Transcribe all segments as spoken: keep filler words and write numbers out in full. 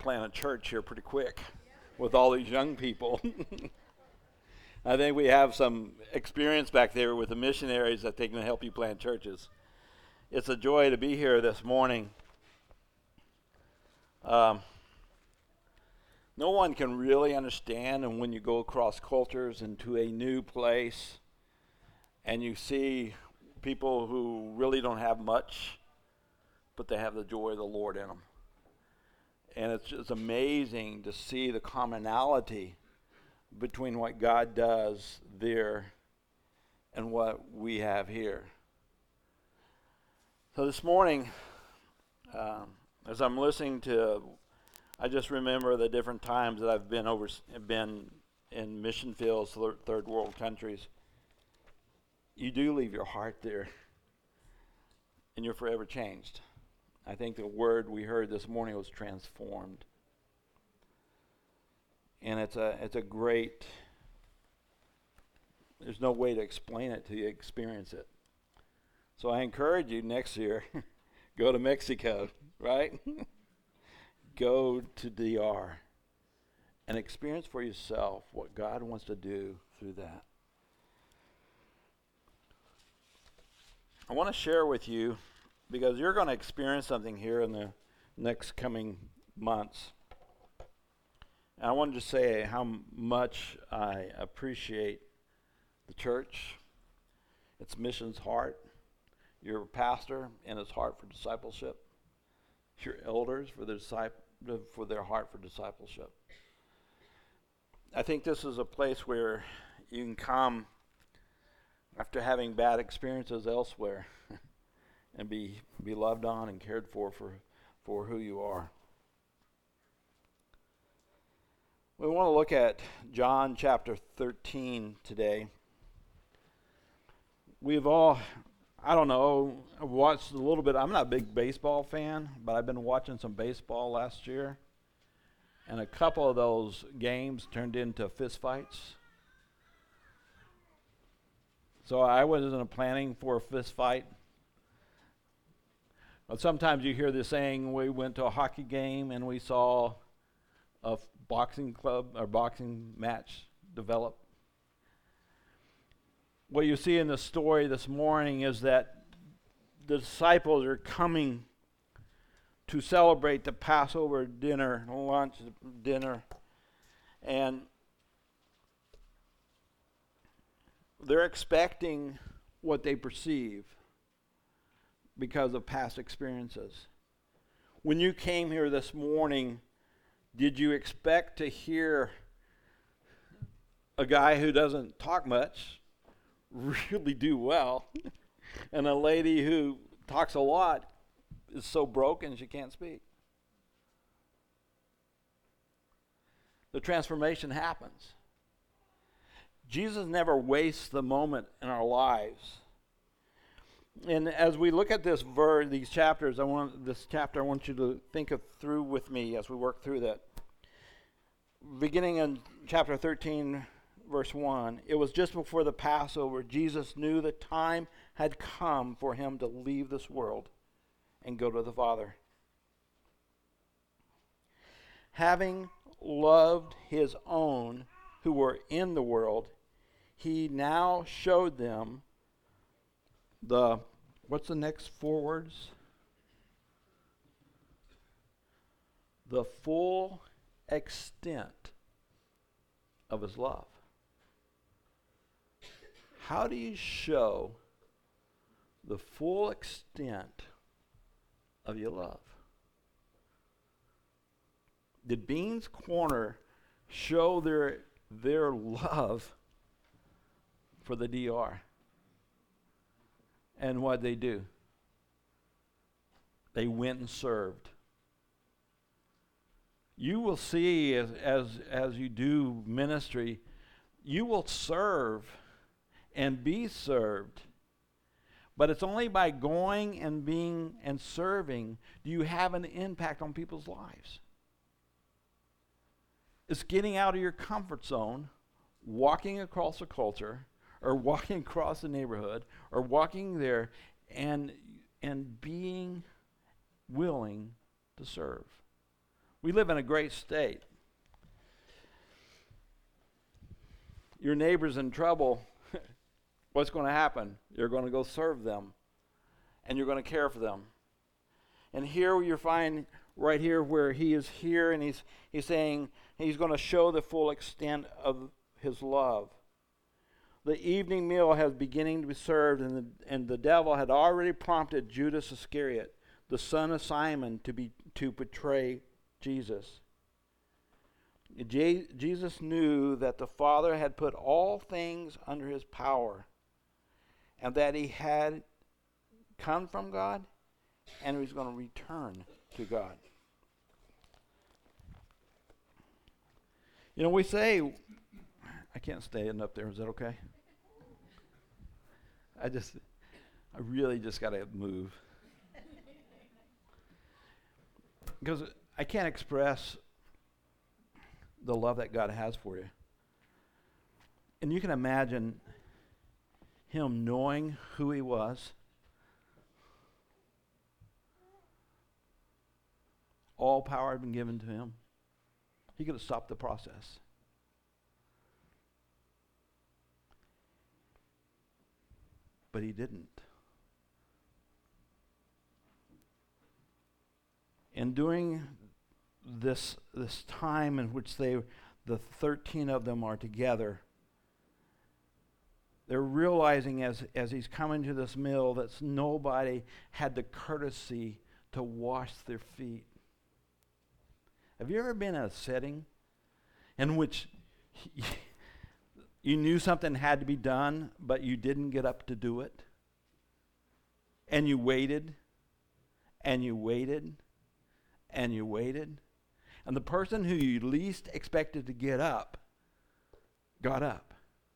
plant a church here pretty quick with all these young people. I think we have some experience back there with the missionaries that they can help you plant churches. It's a joy to be here this morning. Um, no one can really understand, and when you go across cultures into a new place and you see people who really don't have much, but they have the joy of the Lord in them. And it's just amazing to see the commonality between what God does there and what we have here. So this morning, um, as I'm listening to, I just remember the different times that I've been over, been in mission fields, third world countries. You do leave your heart there, and you're forever changed. I think the word we heard this morning was transformed. And it's a it's a great, there's no way to explain it till you experience it. So I encourage you next year, go to Mexico, right? Go to D R and experience for yourself what God wants to do through that. I want to share with you, because you're going to experience something here in the next coming months. And I wanted to say how much I appreciate the church, its mission's heart, your pastor and his heart for discipleship, your elders for their, discip- for their heart for discipleship. I think this is a place where you can come after having bad experiences elsewhere and be be loved on and cared for, for for who you are. We want to look at John chapter thirteen today. We've all, I don't know, I've watched a little bit. I'm not a big baseball fan, but I've been watching some baseball last year. And a couple of those games turned into fistfights. So I wasn't planning for a fist fight. But sometimes you hear the saying, we went to a hockey game and we saw a f- boxing club or boxing match develop. What you see in the story this morning is that the disciples are coming to celebrate the Passover dinner, lunch, dinner, and they're expecting what they perceive because of past experiences. When you came here this morning, did you expect to hear a guy who doesn't talk much really do well, and a lady who talks a lot is so broken she can't speak? The transformation happens. Jesus never wastes the moment in our lives. And as we look at this verse, these chapters, I want this chapter, I want you to think of through with me as we work through that. Beginning in chapter thirteen, verse one, it was just before the Passover. Jesus knew the time had come for him to leave this world and go to the Father. Having loved his own who were in the world, he now showed them the, what's the next four words? The full extent of his love. How do you show the full extent of your love? Did Beans Corner show their their love for the D R? And what they do? They went and served. You will see as as as you do ministry, you will serve and be served. But it's only by going and being and serving do you have an impact on people's lives. It's getting out of your comfort zone, walking across a culture, or walking across the neighborhood, or walking there and and being willing to serve. We live in a great state. Your neighbor's in trouble. What's going to happen? You're going to go serve them, and you're going to care for them. And here you find right here where he is here, and he's he's saying he's going to show the full extent of his love. The evening meal has beginning to be served, and the, and the devil had already prompted Judas Iscariot, the son of Simon, to be to betray Jesus. Je- Jesus knew that the Father had put all things under his power, and that he had come from God, and he was going to return to God. You know, we say, I can't stand up there. Is that okay? I just, I really just got to move. Because I can't express the love that God has for you. And you can imagine him knowing who he was, all power had been given to him. He could have stopped the process. But he didn't. And during this this time in which they, the thirteen of them are together, they're realizing as, as he's coming to this meal that nobody had the courtesy to wash their feet. Have you ever been in a setting in which you knew something had to be done, but you didn't get up to do it? And you waited, and you waited, and you waited. And the person who you least expected to get up, got up.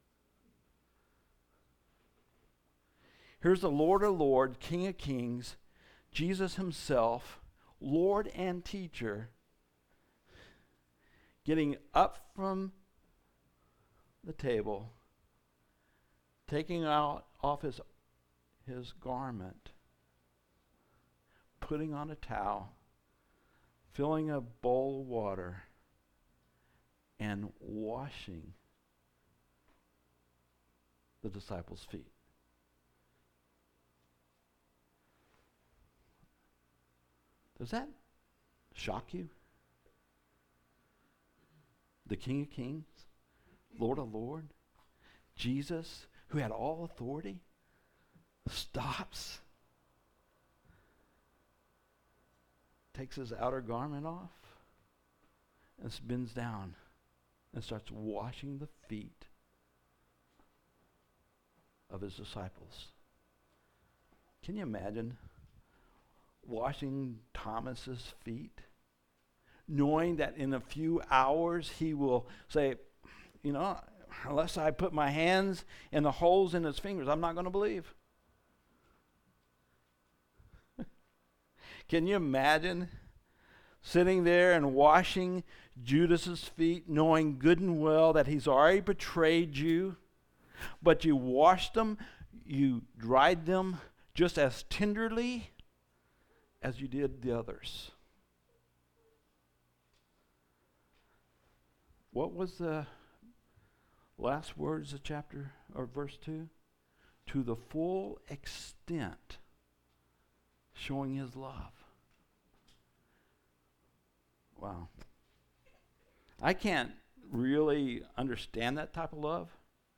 Here's the Lord of Lords, King of Kings, Jesus himself, Lord and teacher, getting up from the table, taking out off his, his garment, putting on a towel, filling a bowl of water, and washing the disciples' feet. Does that shock you? The King of Kings, Lord of Lords, Jesus, who had all authority, stops, takes his outer garment off, and bends down and starts washing the feet of his disciples. Can you imagine washing Thomas's feet, knowing that in a few hours he will say, you know, unless I put my hands in the holes in his fingers, I'm not going to believe. Can you imagine sitting there and washing Judas's feet, knowing good and well that he's already betrayed you, but you washed them, you dried them just as tenderly as you did the others? What was the last words of chapter or verse two? To the full extent, showing his love. Wow. I can't really understand that type of love.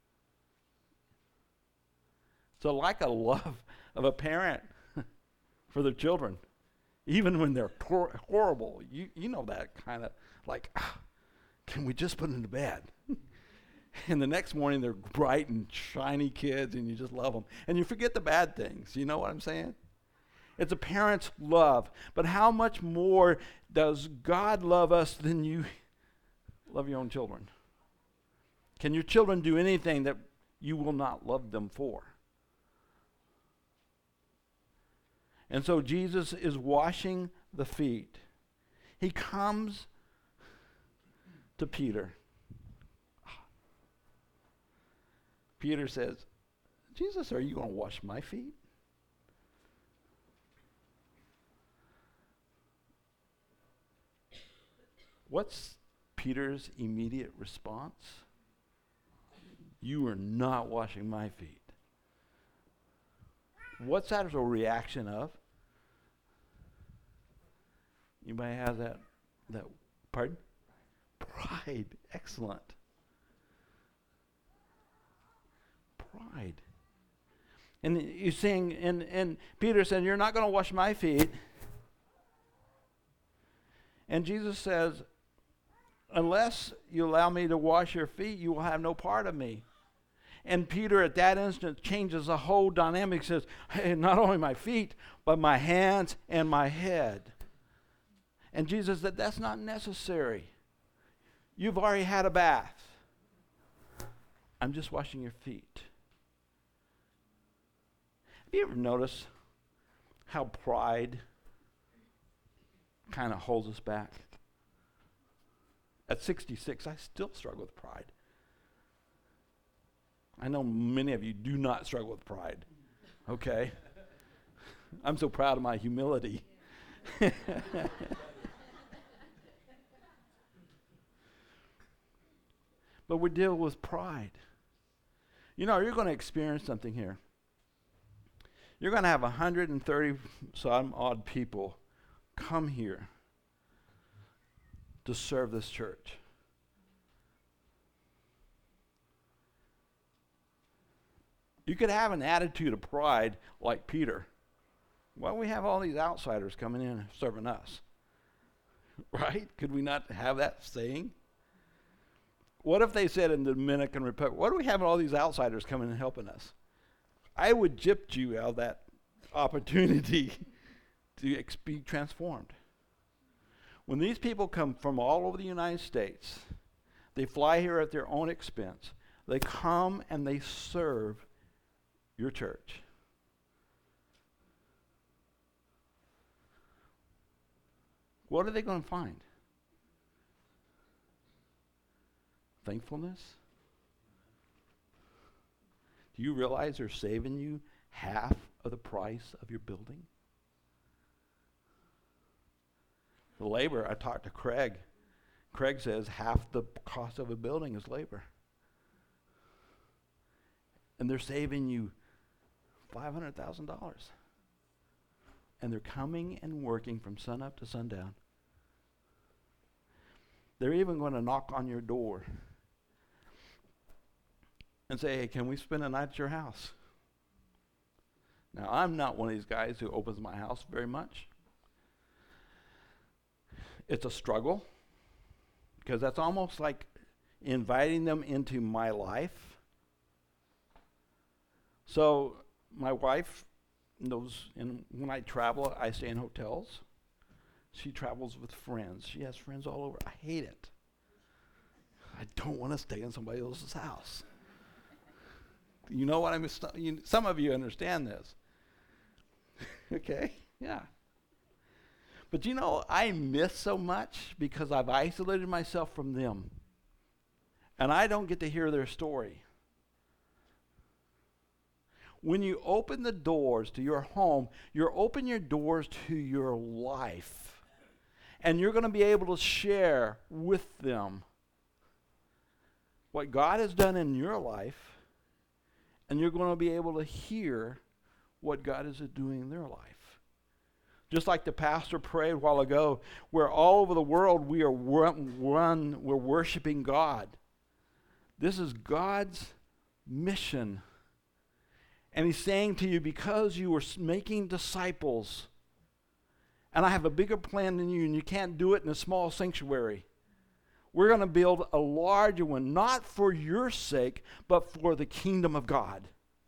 So like a love of a parent for their children, even when they're hor- horrible. You you know that kind of like, ah, can we just put them to bed? And the next morning they're bright and shiny kids and you just love them. And you forget the bad things. You know what I'm saying? It's a parent's love. But how much more does God love us than you love your own children? Can your children do anything that you will not love them for? And so Jesus is washing the feet. He comes to Peter. Peter says, Jesus, are you going to wash my feet? What's Peter's immediate response? You are not washing my feet. What's that as a reaction of? Anybody have that? That pardon? Pride. Excellent. Pride. And you're saying, and, and Peter said, you're not going to wash my feet. And Jesus says, unless you allow me to wash your feet, you will have no part of me. And Peter at that instant changes the whole dynamic, says, hey, not only my feet, but my hands and my head. And Jesus said, that's not necessary. You've already had a bath. I'm just washing your feet. Have you ever noticed how pride kind of holds us back? At sixty-six, I still struggle with pride. I know many of you do not struggle with pride. Okay? I'm so proud of my humility. But we deal with pride. You know, you're going to experience something here. You're going to have one hundred thirty some odd people come here to serve this church. You could have an attitude of pride like Peter. Well, we have all these outsiders coming in and serving us. Right? Could we not have that saying? What if they said in the Dominican Republic, what do we have all these outsiders coming and helping us? I would gypped you out of that opportunity to ex- be transformed. When these people come from all over the United States, they fly here at their own expense. They come and they serve your church. What are they going to find? Thankfulness? Do you realize they're saving you half of the price of your building? The labor, I talked to Craig. Craig says half the cost of a building is labor. And they're saving you five hundred thousand dollars. And they're coming and working from sun up to sundown. They're even going to knock on your door and say, hey, can we spend a night at your house? Now, I'm not one of these guys who opens my house very much. It's a struggle because that's almost like inviting them into my life. So my wife knows, and when I travel, I stay in hotels. She travels with friends. She has friends all over. I hate it. I don't want to stay in somebody else's house. You know what I mean? You, some of you understand this. Okay? Yeah. But you know, I miss so much because I've isolated myself from them. And I don't get to hear their story. When you open the doors to your home, you're opening your doors to your life. And you're going to be able to share with them what God has done in your life. And you're going to be able to hear what God is doing in their life. Just like the pastor prayed a while ago, where all over the world we are one, one we're worshiping God. This is God's mission. And he's saying to you, because you are making disciples, and I have a bigger plan than you, and you can't do it in a small sanctuary. We're going to build a larger one, not for your sake, but for the kingdom of God.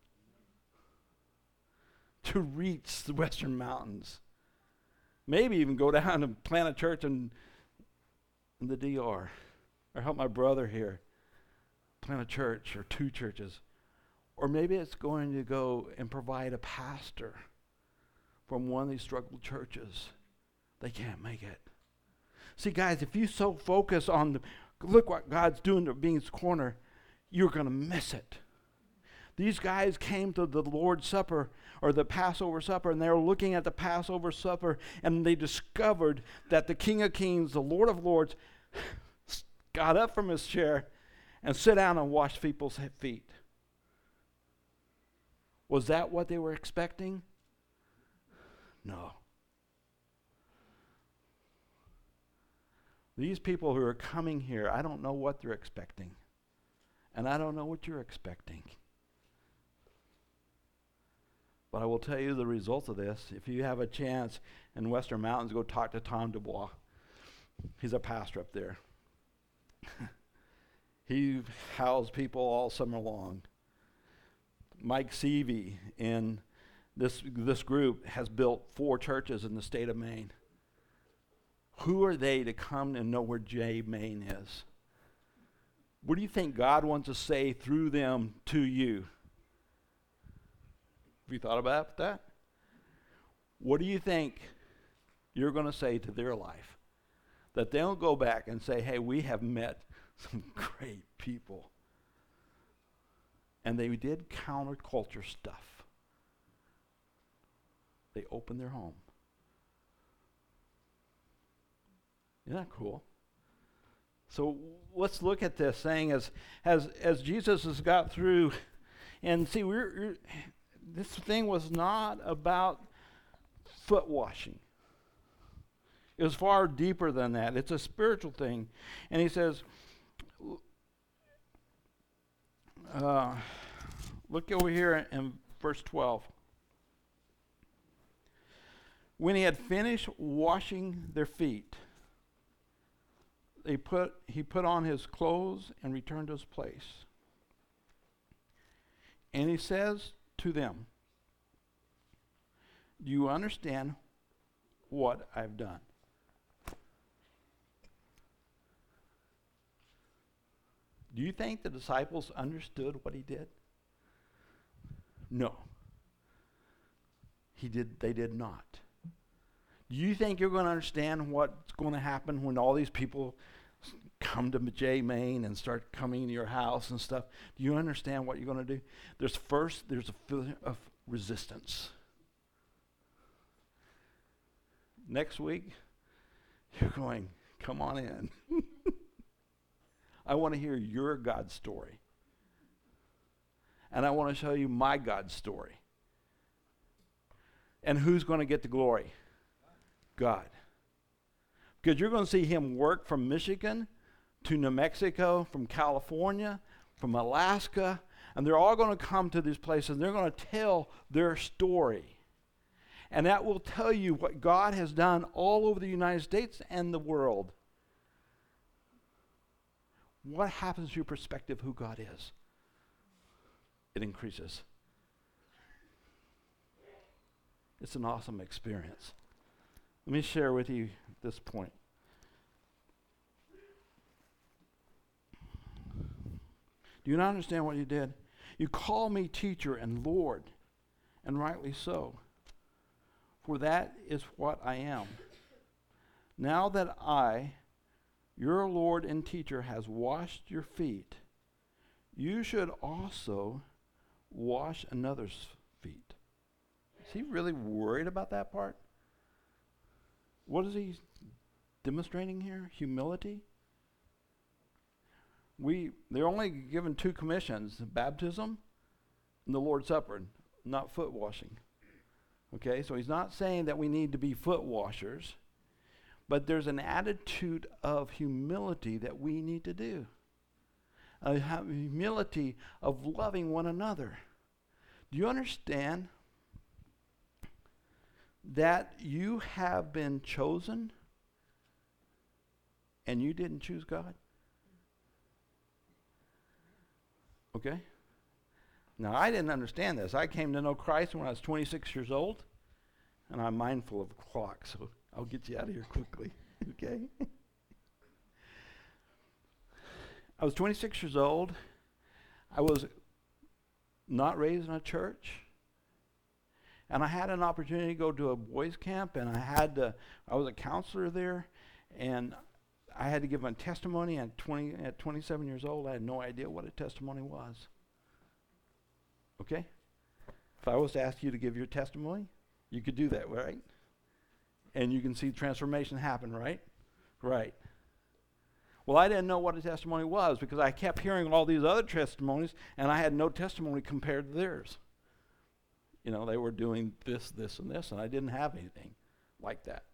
To reach the Western Mountains. Maybe even go down and plant a church in, in the D R. Or help my brother here plant a church or two churches. Or maybe it's going to go and provide a pastor from one of these struggled churches. They can't make it. See, guys, if you so focus on the, look what God's doing to Bean's Corner, you're going to miss it. These guys came to the Lord's Supper, or the Passover Supper, and they were looking at the Passover Supper, and they discovered that the King of Kings, the Lord of Lords, got up from his chair and sat down and washed people's feet. Was that what they were expecting? No. These people who are coming here, I don't know what they're expecting. And I don't know what you're expecting. But I will tell you the results of this. If you have a chance in Western Mountains, go talk to Tom Dubois. He's a pastor up there. He housed people all summer long. Mike Seavey in this, this group has built four churches in the state of Maine. Who are they to come and know where J Maine is? What do you think God wants to say through them to you? Have you thought about that? What do you think you're going to say to their life? That they'll go back and say, hey, we have met some great people. And they did counterculture stuff. They opened their home. Isn't that cool? So let's look at this thing as as as Jesus has got through, and see, we're, we're this thing was not about foot washing. It was far deeper than that. It's a spiritual thing, and he says, uh, look over here in verse twelve. When he had finished washing their feet, They put, he put on his clothes and returned to his place. And he says to them, do you understand what I've done? Do you think the disciples understood what he did? No. He did. They did not. Do you think you're going to understand what's going to happen when all these people come to J Maine and start coming to your house and stuff? Do you understand what you're going to do? There's first, there's a feeling of resistance. Next week, you're going, come on in. I want to hear your God story. And I want to show you my God story. And who's going to get the glory? God. Because you're going to see him work from Michigan to New Mexico, from California, from Alaska, and they're all going to come to these places and they're going to tell their story. And that will tell you what God has done all over the United States and the world. What happens to your perspective of who God is? It increases. It's an awesome experience. Let me share with you this point. Do you not understand what you did? You call me teacher and Lord, and rightly so, for that is what I am. Now that I, your Lord and teacher, has washed your feet, you should also wash another's feet. Is he really worried about that part? What is he demonstrating here? Humility? We, they're only given two commissions, baptism and the Lord's Supper, not foot washing. Okay, so he's not saying that we need to be foot washers, but there's an attitude of humility that we need to do. A humility of loving one another. Do you understand that you have been chosen and you didn't choose God? Okay? Now, I didn't understand this. I came to know Christ when I was twenty-six years old, and I'm mindful of the clock, so I'll get you out of here quickly. Okay? I was twenty-six years old. I was not raised in a church. And I had an opportunity to go to a boys' camp, and I had to, I was a counselor there, and I had to give my testimony at twenty, at twenty-seven years old. I had no idea what a testimony was. Okay? If I was to ask you to give your testimony, you could do that, right? And you can see transformation happen, right? Right. Well, I didn't know what a testimony was because I kept hearing all these other testimonies, and I had no testimony compared to theirs. You know, they were doing this, this, and this, and I didn't have anything like that.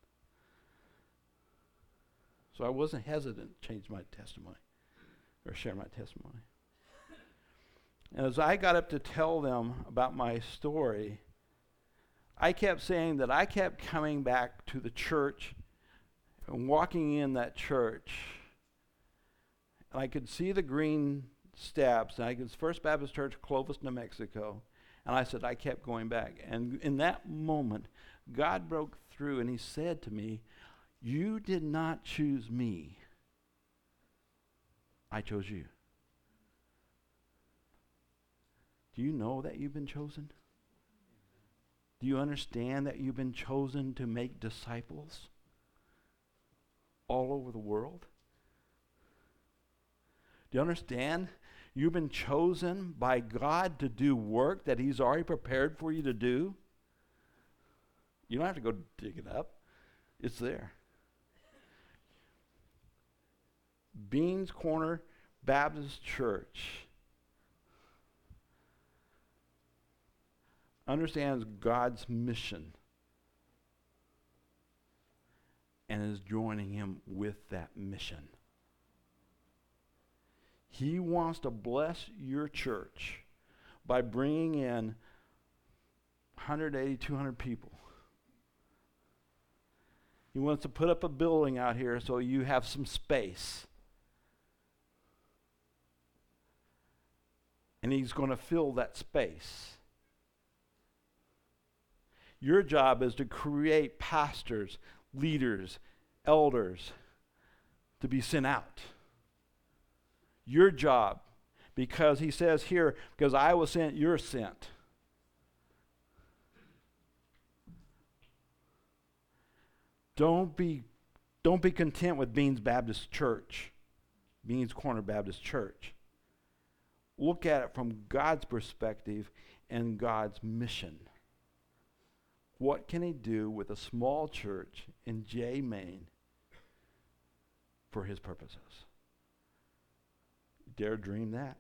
So I wasn't hesitant to change my testimony or share my testimony. And as I got up to tell them about my story, I kept saying that I kept coming back to the church and walking in that church, and I could see the green steps, and I could First Baptist Church, Clovis, New Mexico, and I said, I kept going back. And in that moment, God broke through, and he said to me, you did not choose me. I chose you. Do you know that you've been chosen? Do you understand that you've been chosen to make disciples all over the world? Do you understand? You've been chosen by God to do work that he's already prepared for you to do. You don't have to go dig it up. It's there. Beans Corner Baptist Church understands God's mission and is joining him with that mission. He wants to bless your church by bringing in one hundred eighty, two hundred people. He wants to put up a building out here so you have some space. And he's going to fill that space. Your job is to create pastors, leaders, elders to be sent out. Your job, because he says here, because I was sent, you're sent. Don't be, don't be content with Beans Baptist Church, Beans Corner Baptist Church. Look at it from God's perspective and God's mission. What can he do with a small church in Jay, Maine for his purposes? Dare dream that?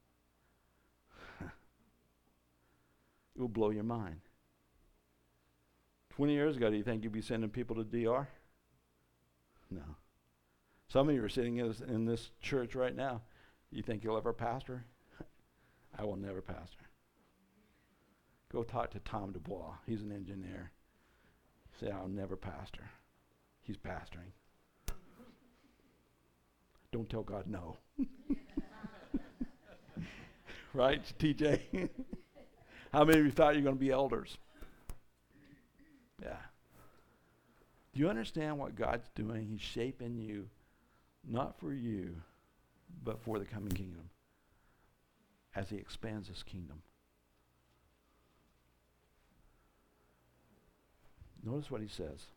It will blow your mind. twenty years ago, do you think you'd be sending people to D R? No. Some of you are sitting in this, in this church right now. You think you'll ever pastor? I will never pastor. Go talk to Tom Dubois. He's an engineer. Say, I'll never pastor. He's pastoring. Don't tell God no. Right, T J? How many of you thought you were going to be elders? Yeah. Do you understand what God's doing? He's shaping you, not for you, but for the coming kingdom as he expands his kingdom. Notice what he says.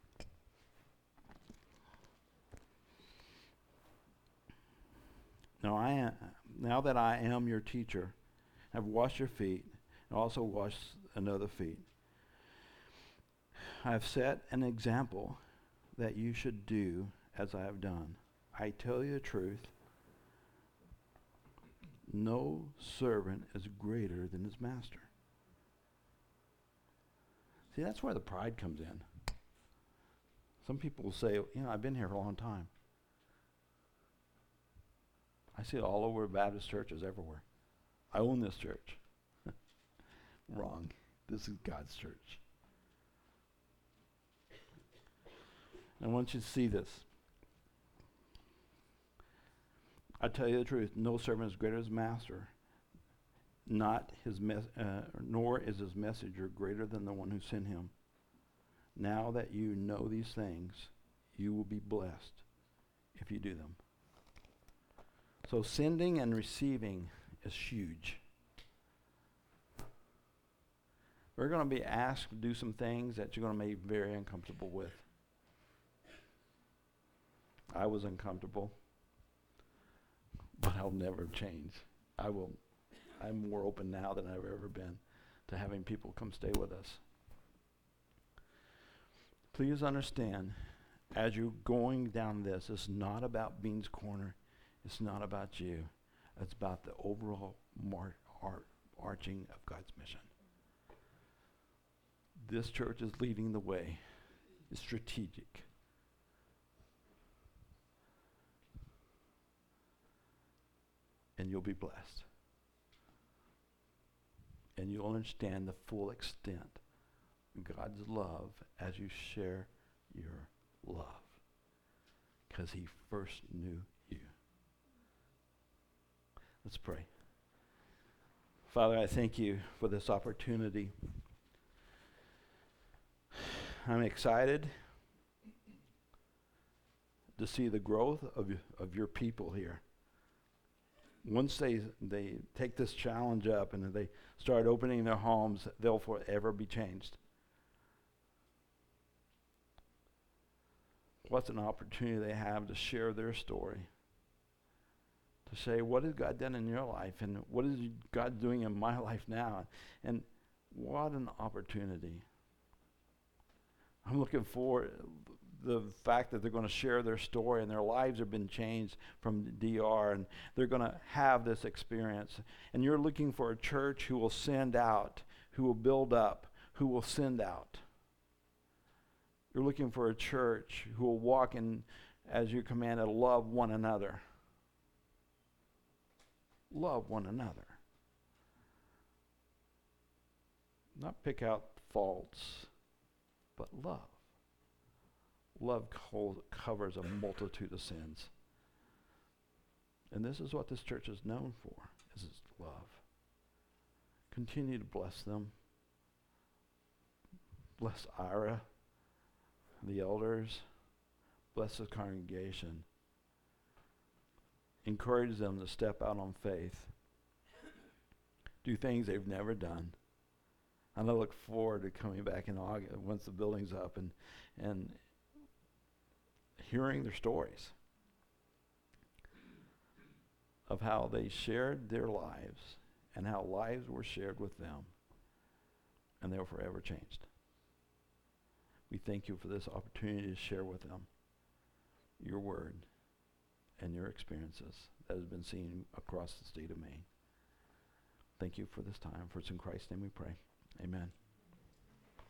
Now I am, now that I am your teacher, I've washed your feet, and also washed another feet. I have set an example that you should do as I have done. I tell you the truth, no servant is greater than his master. See, that's where the pride comes in. Some people will say, you know, I've been here for a long time. I see it all over Baptist churches everywhere. I own this church. Wrong. This is God's church. I want you to see this. I tell you the truth, no servant is greater than his master, not his mes- uh, nor is his messenger greater than the one who sent him. Now that you know these things, you will be blessed if you do them. So sending and receiving is huge. We're going to be asked to do some things that you're going to be very uncomfortable with. I was uncomfortable, but I'll never change. I will. I'm more open now than I've ever been to having people come stay with us. Please understand as you're going down this, it's not about Beans Corner. It's not about you. It's about the overall mar- ar- arching of God's mission. This church is leading the way. It's strategic. And you'll be blessed. And you'll understand the full extent of God's love as you share your love. Because he first knew you. Let's pray. Father, I thank you for this opportunity. I'm excited to see the growth of, of your people here. Once they they take this challenge up and they start opening their homes, they'll forever be changed. What an opportunity they have to share their story. To say, what has God done in your life? And what is God doing in my life now? And what an opportunity. I'm looking forward the fact that they're going to share their story and their lives have been changed from D R and they're going to have this experience. And you're looking for a church who will send out, who will build up, who will send out. You're looking for a church who will walk in, as you commanded, love one another. Love one another. Not pick out faults, but love. Love co- covers a multitude of sins. And this is what this church is known for, is its love. Continue to bless them. Bless Ira, the elders. Bless the congregation. Encourage them to step out on faith. Do things they've never done. And I look forward to coming back in August once the building's up and and hearing their stories of how they shared their lives and how lives were shared with them and they were forever changed. We thank you for this opportunity to share with them your word and your experiences that has been seen across the state of Maine. Thank you for this time. For it's in Christ's name we pray. Amen.